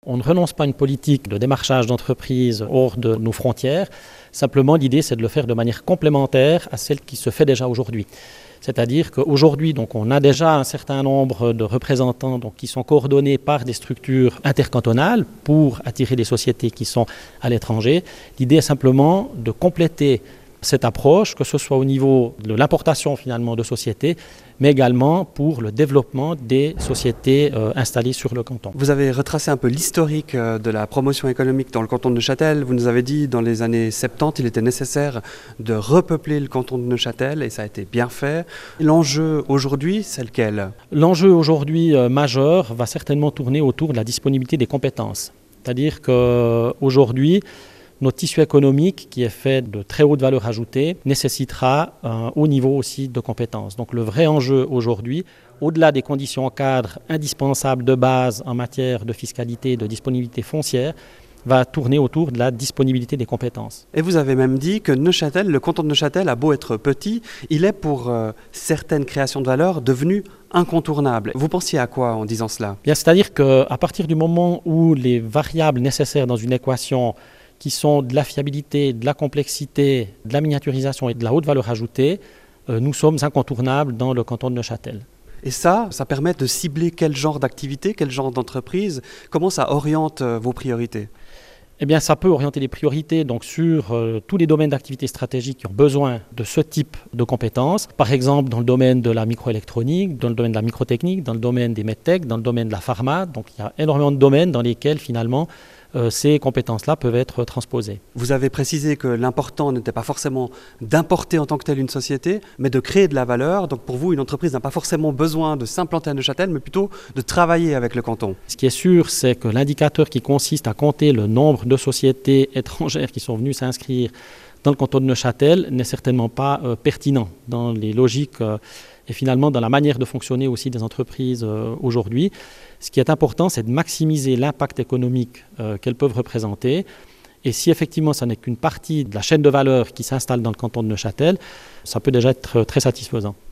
On ne renonce pas à une politique de démarchage d'entreprises hors de nos frontières. Simplement, l'idée, c'est de le faire de manière complémentaire à celle qui se fait déjà aujourd'hui. C'est-à-dire qu'aujourd'hui, on a déjà un certain nombre de représentants qui sont coordonnés par des structures intercantonales pour attirer des sociétés qui sont à l'étranger. L'idée est simplement de compléter cette approche, que ce soit au niveau de l'importation finalement de sociétés, mais également pour le développement des sociétés installées sur le canton. Vous avez retracé un peu l'historique de la promotion économique dans le canton de Neuchâtel. Vous nous avez dit dans les années 70, il était nécessaire de repeupler le canton de Neuchâtel et ça a été bien fait. L'enjeu aujourd'hui, c'est lequel ? L'enjeu aujourd'hui majeur va certainement tourner autour de la disponibilité des compétences. C'est-à-dire qu'aujourd'hui, notre tissu économique, qui est fait de très haute valeur ajoutée, nécessitera un haut niveau aussi de compétences. Donc le vrai enjeu aujourd'hui, au-delà des conditions cadres indispensables de base en matière de fiscalité et de disponibilité foncière, va tourner autour de la disponibilité des compétences. Et vous avez même dit que Neuchâtel, le canton de Neuchâtel a beau être petit, il est pour certaines créations de valeur devenu incontournable. Vous pensiez à quoi en disant cela ? Bien, c'est-à-dire qu'à partir du moment où les variables nécessaires dans une équation qui sont de la fiabilité, de la complexité, de la miniaturisation et de la haute valeur ajoutée, nous sommes incontournables dans le canton de Neuchâtel. Et ça permet de cibler quel genre d'activité, quel genre d'entreprise ? Comment ça oriente vos priorités ? Eh bien, ça peut orienter les priorités sur tous les domaines d'activité stratégique qui ont besoin de ce type de compétences. Par exemple, dans le domaine de la microélectronique, dans le domaine de la microtechnique, dans le domaine des medtech, dans le domaine de la pharma. Donc, il y a énormément de domaines dans lesquels, finalement, ces compétences-là peuvent être transposées. Vous avez précisé que l'important n'était pas forcément d'importer en tant que telle une société, mais de créer de la valeur. Donc pour vous, une entreprise n'a pas forcément besoin de s'implanter à Neuchâtel, mais plutôt de travailler avec le canton. Ce qui est sûr, c'est que l'indicateur qui consiste à compter le nombre de sociétés étrangères qui sont venues s'inscrire dans le canton de Neuchâtel n'est certainement pas pertinent dans les logiques et finalement dans la manière de fonctionner aussi des entreprises aujourd'hui. Ce qui est important, c'est de maximiser l'impact économique qu'elles peuvent représenter. Et si effectivement, ça n'est qu'une partie de la chaîne de valeur qui s'installe dans le canton de Neuchâtel, ça peut déjà être très satisfaisant.